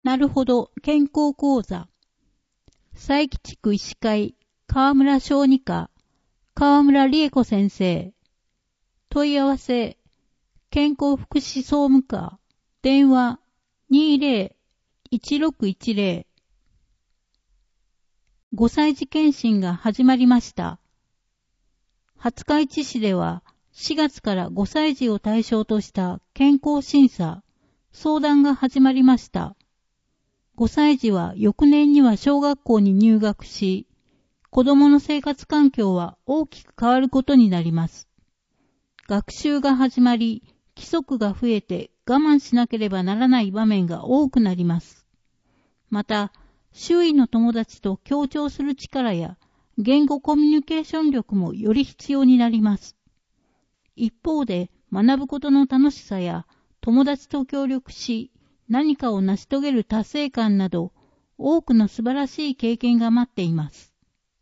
なるほど健康講座。佐伯地区医師会川村小児科川村理恵子先生。問い合わせ健康福祉総務課電話 20-1610。 5歳児検診が始まりました。廿日市市では4月から5歳児を対象とした健康審査、相談が始まりました。5歳児は翌年には小学校に入学し、子供の生活環境は大きく変わることになります。学習が始まり、規則が増えて我慢しなければならない場面が多くなります。また、周囲の友達と協調する力や言語コミュニケーション力もより必要になります。一方で、学ぶことの楽しさや友達と協力し、何かを成し遂げる達成感など、多くの素晴らしい経験が待っています。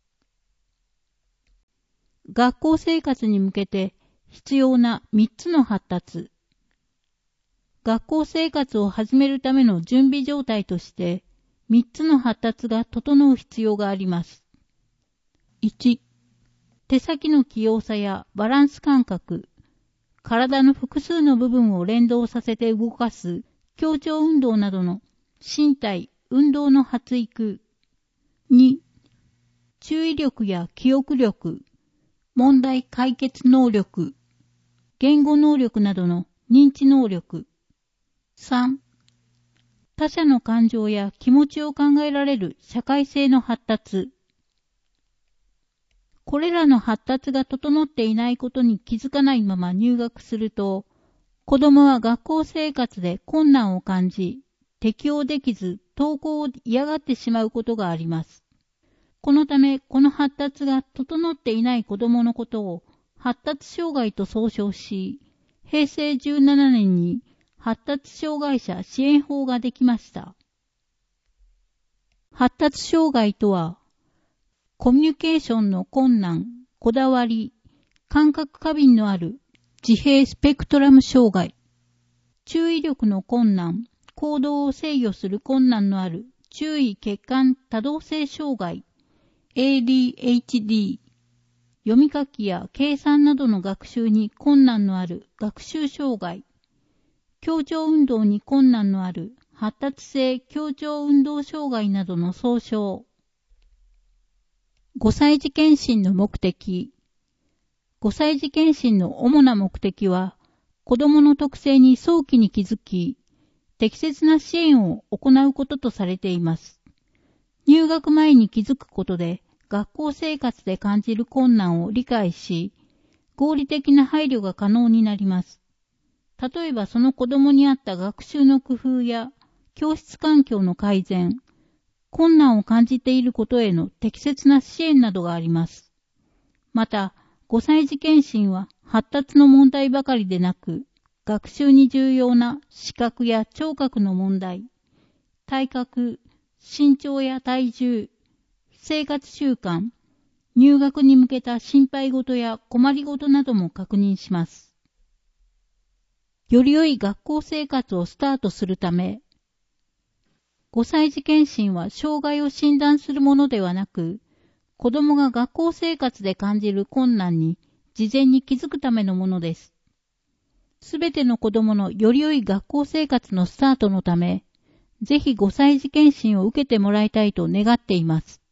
学校生活に向けて必要な3つの発達。学校生活を始めるための準備状態として、3つの発達が整う必要があります。1、手先の器用さやバランス感覚、体の複数の部分を連動させて動かす協調運動などの身体、運動の発育。2、注意力や記憶力、問題解決能力、言語能力などの認知能力。3、他者の感情や気持ちを考えられる社会性の発達。これらの発達が整っていないことに気づかないまま入学すると、子供は学校生活で困難を感じ、適応できず登校を嫌がってしまうことがあります。このため、この発達が整っていない子供のことを発達障害と総称し、平成17年に発達障害者支援法ができました。発達障害とは、コミュニケーションの困難、こだわり、感覚過敏のある自閉スペクトラム障害、注意力の困難、行動を制御する困難のある注意欠陥多動性障害、ADHD、読み書きや計算などの学習に困難のある学習障害、協調運動に困難のある発達性協調運動障害などの総称。5歳児検診の目的。5歳児検診の主な目的は、子どもの特性に早期に気づき、適切な支援を行うこととされています。入学前に気づくことで、学校生活で感じる困難を理解し、合理的な配慮が可能になります。例えばその子どもに合った学習の工夫や、教室環境の改善、困難を感じていることへの適切な支援などがあります。また、5歳児検診は発達の問題ばかりでなく、学習に重要な視覚や聴覚の問題、体格、身長や体重、生活習慣、入学に向けた心配事や困り事なども確認します。より良い学校生活をスタートするため、5歳児検診は障害を診断するものではなく、子供が学校生活で感じる困難に事前に気づくためのものです。すべての子供のより良い学校生活のスタートのため、ぜひ5歳児検診を受けてもらいたいと願っています。